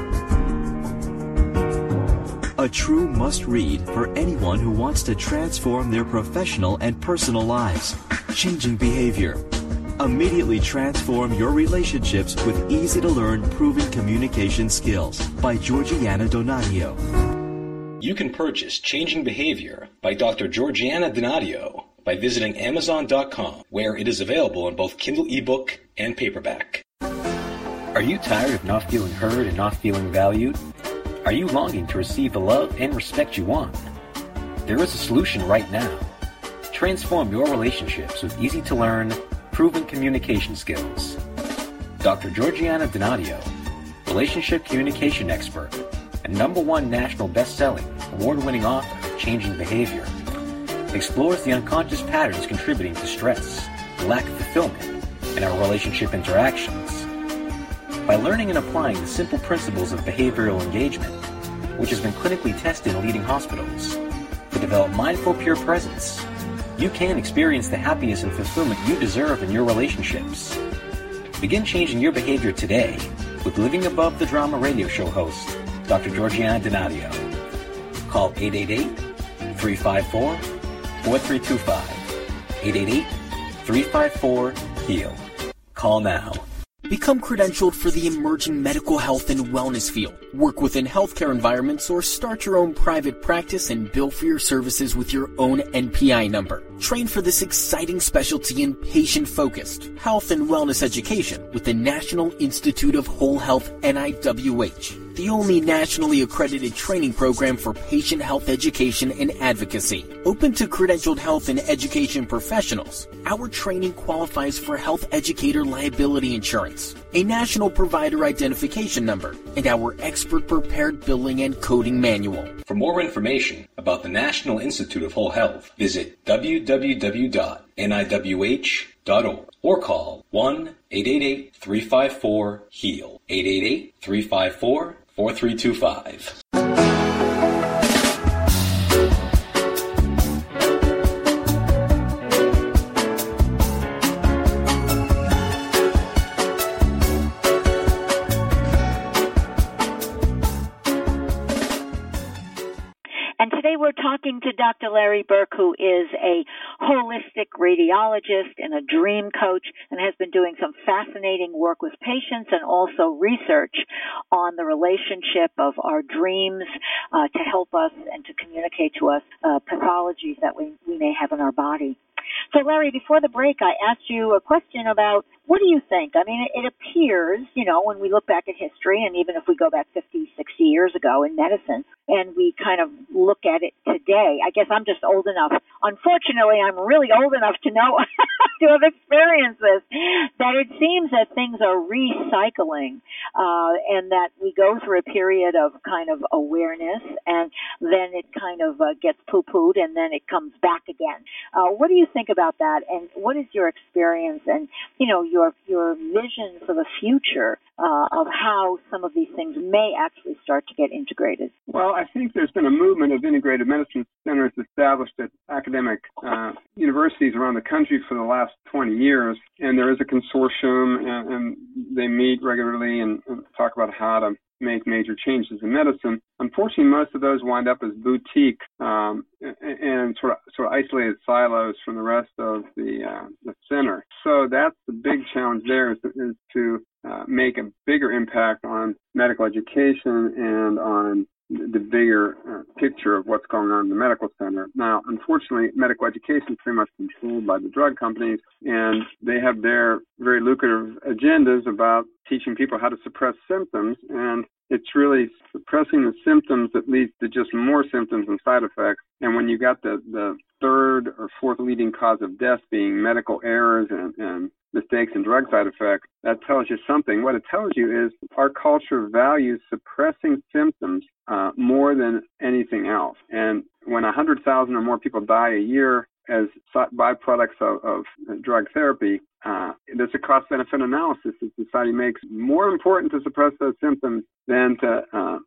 A true must-read for anyone who wants to transform their professional and personal lives. Changing Behavior. Immediately transform your relationships with easy-to-learn proven communication skills by Georgiana Donadio. You can purchase Changing Behavior by Dr. Georgiana Donadio by visiting Amazon.com, where it is available in both Kindle ebook and paperback. Are you tired of not feeling heard and not feeling valued? Are you longing to receive the love and respect you want? There is a solution right now. Transform your relationships with easy-to-learn, proven communication skills. Dr. Georgiana Donadio, relationship communication expert and #1 national best-selling, award-winning author of Changing Behavior, explores the unconscious patterns contributing to stress, lack of fulfillment, and our relationship interactions. By learning and applying the simple principles of behavioral engagement, which has been clinically tested in leading hospitals, to develop mindful pure presence, you can experience the happiness and fulfillment you deserve in your relationships. Begin changing your behavior today with Living Above the Drama radio show host, Dr. Georgiana Donadio. Call 888-354-4325. 888-354-HEAL. Call now. Become credentialed for the emerging medical health and wellness field. Work within healthcare environments or start your own private practice and bill for your services with your own NPI number. Train for this exciting specialty in patient-focused health and wellness education with the National Institute of Whole Health, NIWH, the only nationally accredited training program for patient health education and advocacy. Open to credentialed health and education professionals, our training qualifies for Health Educator Liability Insurance, a national provider identification number, and our expert-prepared billing and coding manual. For more information about the National Institute of Whole Health, visit www.niwh.org or call 1-888-354-HEAL, 888-354-4325. we're talking to Dr. Larry Burk, who is a holistic radiologist and a dream coach and has been doing some fascinating work with patients and also research on the relationship of our dreams to help us and to communicate to us pathologies that we may have in our body. So, Larry, before the break, I asked you a question about what do you think? I mean, it appears, when we look back at history, and even if we go back 50, 60 years ago in medicine, and we kind of look at it today, I guess I'm just old enough. Unfortunately, I'm really old enough to know, to have experienced this, that it seems that things are recycling, and that we go through a period of kind of awareness, and then it kind of gets poo-pooed, and then it comes back again. What do you think about that, and what is your experience and, your vision for the future of how some of these things may actually start to get integrated? Well, I think there's been a movement of integrated medicine centers established at academic universities around the country for the last 20 years, and there is a consortium, and they meet regularly and talk about how to make major changes in medicine. Unfortunately, most of those wind up as boutique and sort of isolated silos from the rest of the center. So that's the big challenge there is to make a bigger impact on medical education and on the bigger picture of what's going on in the medical center. Now, unfortunately, medical education is pretty much controlled by the drug companies, and they have their very lucrative agendas about teaching people how to suppress symptoms, and it's really suppressing the symptoms that leads to just more symptoms and side effects. And when you got the third or fourth leading cause of death being medical errors and mistakes and drug side effects, that tells you something. What it tells you is our culture values suppressing symptoms more than anything else. And when 100,000 or more people die a year as byproducts of drug therapy, there's a cost-benefit analysis that society makes more important to suppress those symptoms than to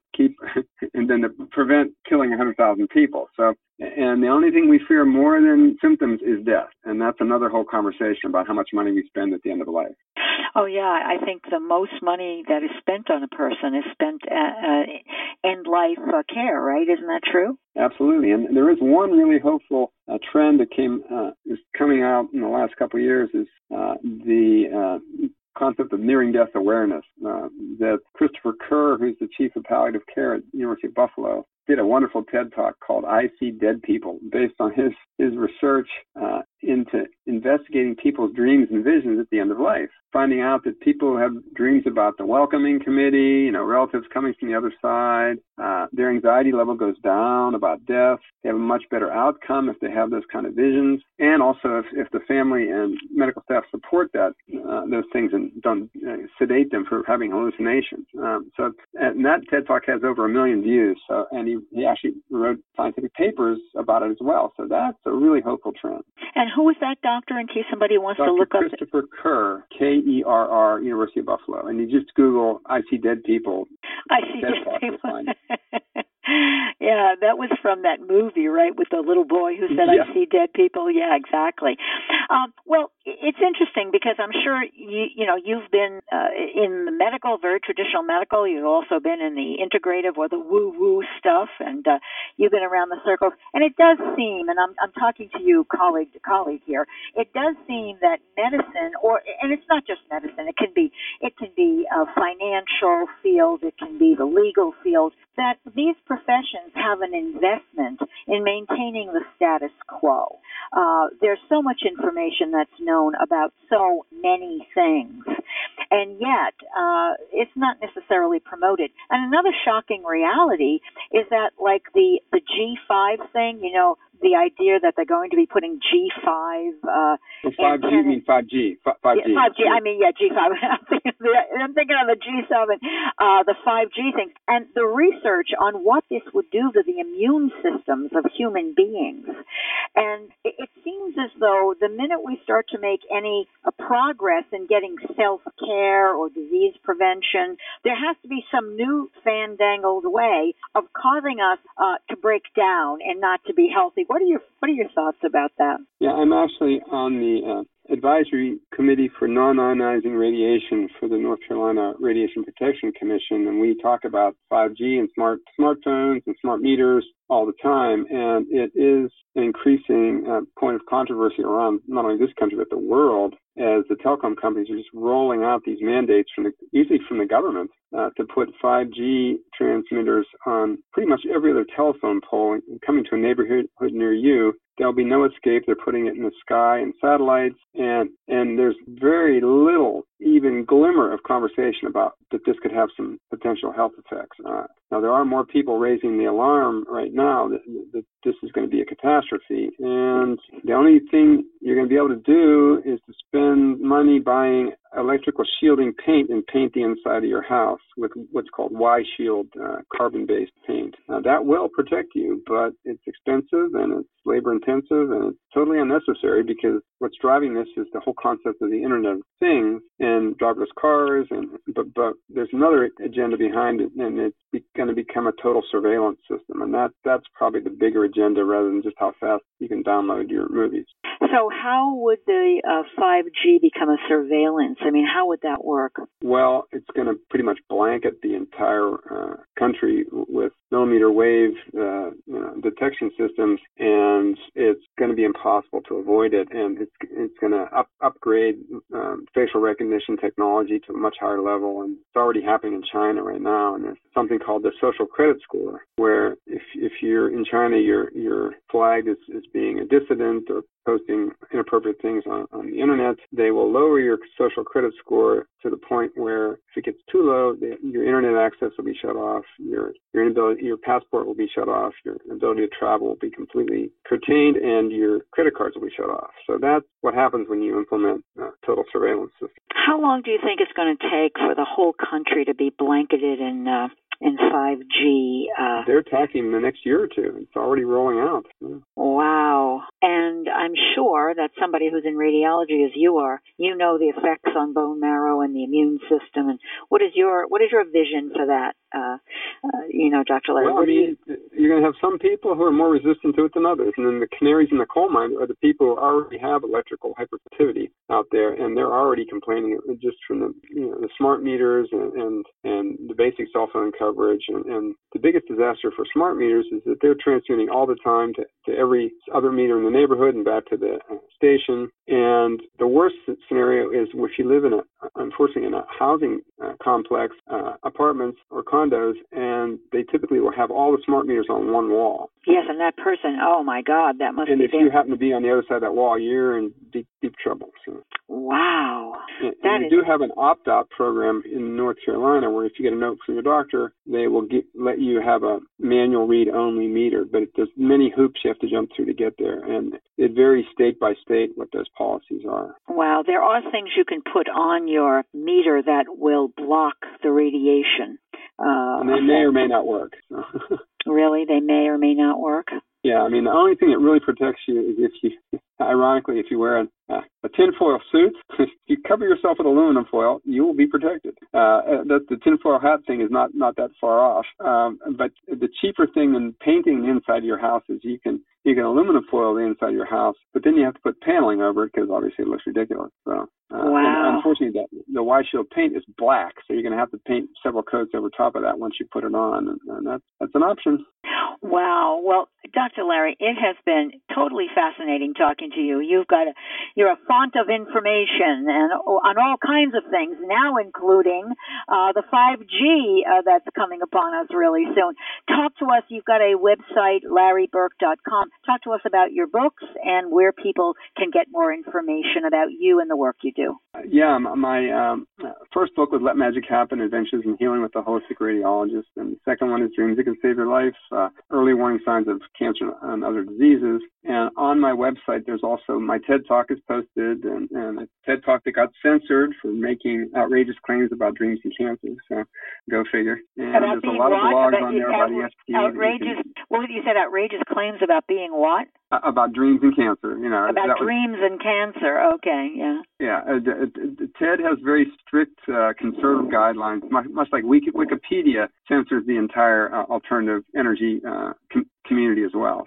prevent killing 100,000 people. So, and the only thing we fear more than symptoms is death, and that's another whole conversation about how much money we spend at the end of life. Oh, yeah. I think the most money that is spent on a person is spent end-life care, right? Isn't that true? Absolutely. And there is one really hopeful trend that is coming out in the last couple of years is the concept of nearing death awareness. That Christopher Kerr, who's the chief of palliative care at the University of Buffalo, did a wonderful TED Talk called I See Dead People, based on his research into investigating people's dreams and visions at the end of life, finding out that people have dreams about the welcoming committee, relatives coming from the other side. Their anxiety level goes down about death. They have a much better outcome if they have those kind of visions. And also if the family and medical staff support those things and don't sedate them for having hallucinations. And that TED Talk has over 1 million views. And he actually wrote scientific papers about it as well. So that's a really hopeful trend. And who is that doctor, in case somebody wants to look up? Dr. Christopher Kerr, Kerr, University of Buffalo. And you just Google, I See Dead People. I See Dead People. Yeah, that was from that movie, right, with the little boy who said, I see dead people. Yeah, exactly. Well, it's interesting because I'm sure you've been in the medical, very traditional medical. You've also been in the integrative or the woo-woo stuff, and you've been around the circles. And it does seem, and I'm talking to you colleague to colleague here, it does seem that medicine, and it's not just medicine, it can be a financial field, it can be the legal field, that these professions have an investment in maintaining the status quo. There's so much information that's known about so many things, and yet it's not necessarily promoted. And another shocking reality is that, like the G5 thing, the idea that they're going to be putting G5. 5G, you mean 5G? 5G. 5G, I mean, yeah, G5. I'm thinking of the G7, the 5G thing. And the research on what this would do to the immune systems of human beings. And it seems as though the minute we start to make any progress in getting self-care or disease prevention, there has to be some new fandangled way of causing us to break down and not to be healthy. What are your thoughts about that? Yeah, I'm actually on the advisory committee for non-ionizing radiation for the North Carolina Radiation Protection Commission, and we talk about 5G and smartphones and smart meters all the time, and it is an increasing point of controversy around not only this country but the world, as the telecom companies are just rolling out these mandates usually from the government to put 5G transmitters on pretty much every other telephone pole coming to a neighborhood near you. There'll be no escape. They're putting it in the sky and satellites, and there's very little, even glimmer of conversation about that this could have some potential health effects. Now, there are more people raising the alarm right now that this is going to be a catastrophe, and the only thing you're going to be able to do is to spend money buying electrical shielding paint and paint the inside of your house with what's called Y-Shield carbon-based paint. Now, that will protect you, but it's expensive and it's labor-intensive and it's totally unnecessary, because what's driving this is the whole concept of the Internet of Things and driverless cars. But there's another agenda behind it, and it's going to become a total surveillance system, and that's probably the bigger agenda rather than just how fast you can download your movies. So how would the 5G become a surveillance? I mean, how would that work? Well, it's going to pretty much blanket the entire country with millimeter wave detection systems, and it's going to be impossible to avoid it. And it's going to upgrade facial recognition technology to a much higher level, and it's already happening in China right now. And there's something called the social credit score, where if you're in China, you're flagged as being a dissident or posting inappropriate things on the internet, they will lower your social credit score to the point where if it gets too low, your internet access will be shut off, your passport will be shut off, your ability to travel will be completely curtailed, and your credit cards will be shut off. So that's what happens when you implement a total surveillance system. How long do you think it's going to take for the whole country to be blanketed in 5G? They're talking the next year or two. It's already rolling out. Yeah. Wow. And I'm sure that somebody who's in radiology as you are, you know the effects on bone marrow and the immune system. And what is your vision for that, Dr. Larry? Well, you're going to have some people who are more resistant to it than others. And then the canaries in the coal mine are the people who already have electrical hypersensitivity out there, and they're already complaining just from the smart meters and the basic cell phone coverage. And the biggest disaster for smart meters is that they're transmitting all the time to every other meter in the neighborhood and back to the station. And the worst scenario is if you live unfortunately in a housing complex, apartments or condos, and they typically will have all the smart meters on one wall. Yes, and that person, oh my God, that must be. And if you happen to be on the other side of that wall, you're in deep trouble. So. Wow. And we do have an opt-out program in North Carolina where if you get a note from your doctor, they will let you have a manual read-only meter, but there's many hoops you have to jump through to get there, and it varies state by state what those policies are. Wow, there are things you can put on your meter that will block the radiation. And they may or may not work. Really? They may or may not work? Yeah, the only thing that really protects you is if you wear a tinfoil suit, if you cover yourself with aluminum foil, you will be protected. The tinfoil hat thing is not that far off. But the cheaper thing than painting the inside of your house is you can aluminum foil the inside of your house, but then you have to put paneling over it because obviously it looks ridiculous. So, wow. Unfortunately, the Y-Shield paint is black, so you're going to have to paint several coats over top of that once you put it on, and that's an option. Wow. Well, Dr. Larry, it has been totally fascinating talking to you. You're a font of information and on all kinds of things, now including the 5G that's coming upon us really soon. Talk to us. You've got a website, LarryBurke.com. Talk to us about your books and where people can get more information about you and the work you do. Yeah, my first book was Let Magic Happen, Adventures in Healing with the Holistic Radiologist. And the second one is Dreams That Can Save Your Life, Early Warning Signs of Cancer and Other Diseases. And on my website, there's also my TED Talk is posted, and a TED Talk that got censored for making outrageous claims about dreams and cancer. So go figure. And there's a lot of blogs on there about ESP. Outrageous. What you said? Outrageous claims about being what? About dreams and cancer. About dreams and cancer. Okay. Yeah. Yeah. TED has very strict conservative guidelines, much like Wikipedia censors the entire alternative energy community as well. So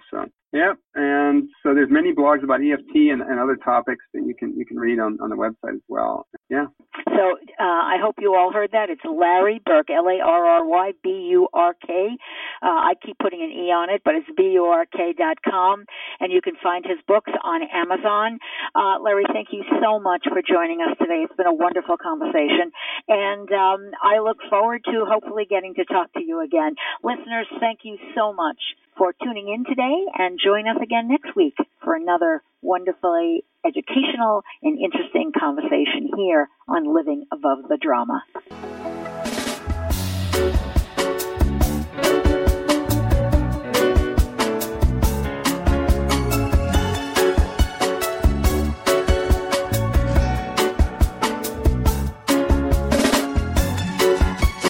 Yep, and so there's many blogs about EFT and other topics that you can read on the website as well. Yeah. So I hope you all heard that. It's Larry Burk, LARRYBURK. I keep putting an E on it, but it's BURK.com, and you can find his books on Amazon. Larry, thank you so much for joining us today. It's been a wonderful conversation, and I look forward to hopefully getting to talk to you again. Listeners, thank you so much for tuning in today, and join us again next week for another wonderfully educational and interesting conversation here on Living Above the Drama.